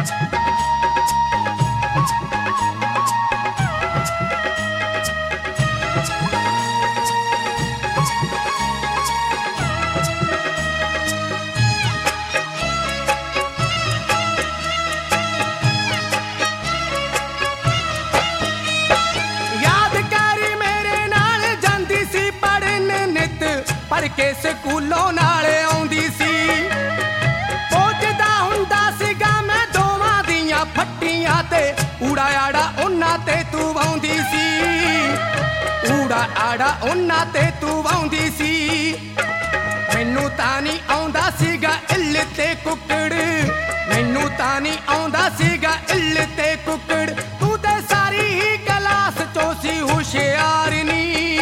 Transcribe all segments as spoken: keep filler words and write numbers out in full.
पढ़ के स्कूलों नाल आउंदी सी सोचदा हुंदा सीगा मैं दोवां दियां फट्टियां ते ऊड़ा आड़ा उन्ना ते तू वाउंदी सी ऊड़ा आड़ा उन्ना ते तू वाउंदी सी मैनू तां नहीं आउंदा सीगा इल्ल ते कुकड़ मैनू तां नहीं आउंदा सीगा इल्ल ते कुकड़ तू ते सारी ही क्लास चो सी हुशियार नी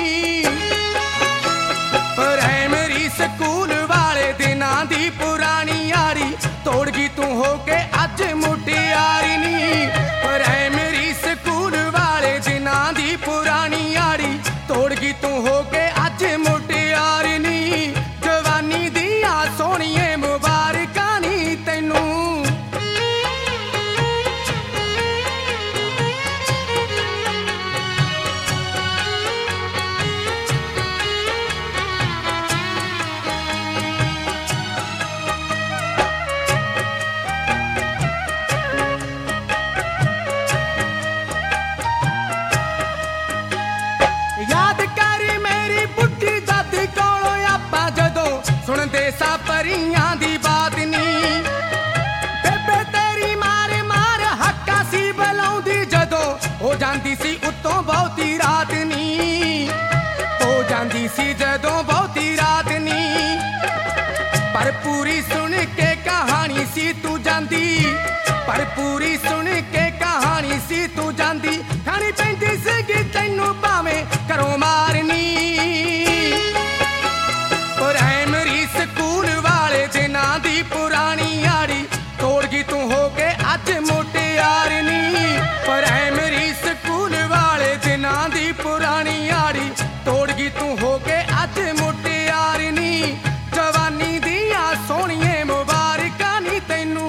स्कूल वाले दिनां दी पुरानी यारी तोड़ गई तू हो के अज मुटियारी नी प्राइमरी स्कूल वाले दिनां दी पुरानी यारी तोड़ गई तू हो के अज मुटियारी नी जवानी दियां सोहणिए मुबारकां नी तैनू सुनदे सा परियां दी बात नी बेबे तेरी मार मार हक्का सी बलाउंदी जदों हो जांदी सी उत्तों बहुती रात नी हो जांदी सी जदों बहुती रात नी पर पूरी सुन के कहानी सी तू जांदी पर पूरी सुन के कहानी सी तू जांदी खानी पैंदी सी तैनू भावें घरों मारनी प्राइमरी स्कूल वाले दिनां दी पुरानी यारी तोड़ गई तू हो के अज मुटियार नी प्राइमरी स्कूल वाले दिनां दी पुरानी यारी तोड़ गई तू हो के अज मुटियार नी जवानी दियां सोहणिए मुबारकां नी तैनू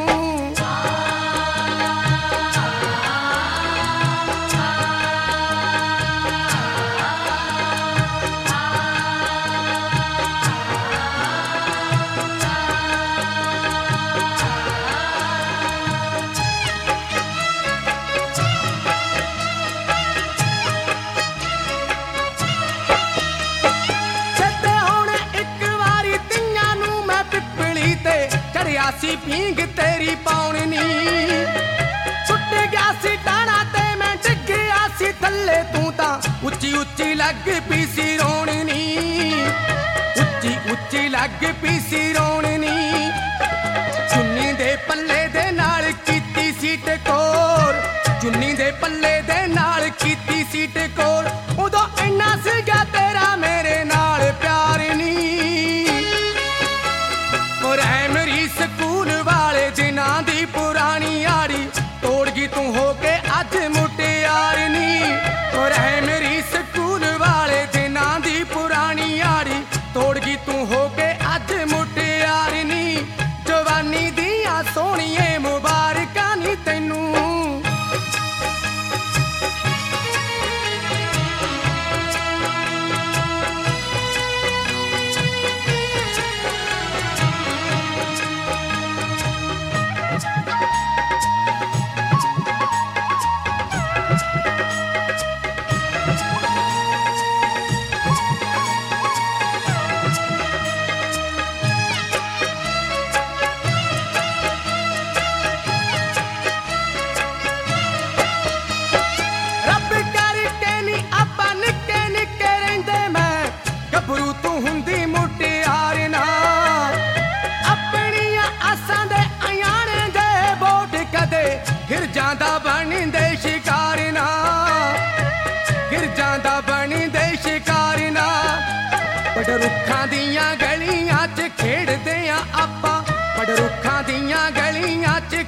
सी पींग तेरी पाउनी सुट गया सी टाणा ते मैं डिग गया सी थल्ले तू तां उच्ची उच्ची लग पी सी रोनी उच्ची उच्ची लग पी सी रोनी चुन्नी दे पल्ले दे नाल कीती सी टकोर चुन्नी दे पल्ले दे नाल कीती सी टकोर उदों इन्ना सीगा तेरा मेरे नाल प्यार नी प्राइमरी स्कूल वाले दिनां दी पुरानी यारी तोड़ गई तू हो के अज मुटियार नी प्राइमरी स्कूल वाले दिनां दी पुरानी यारी तोड़ गई तू हो के अज मुटियार नी जवानी दियां सोहणिए मुबारकां नी तैनू गिर जांदा बनी दे शिकार ना गिर जांदा बनी दे शिकार ना बड़ रुखां दियां गलियां च खेड़दे आ आपां बड़ रुखां दियां गलियां च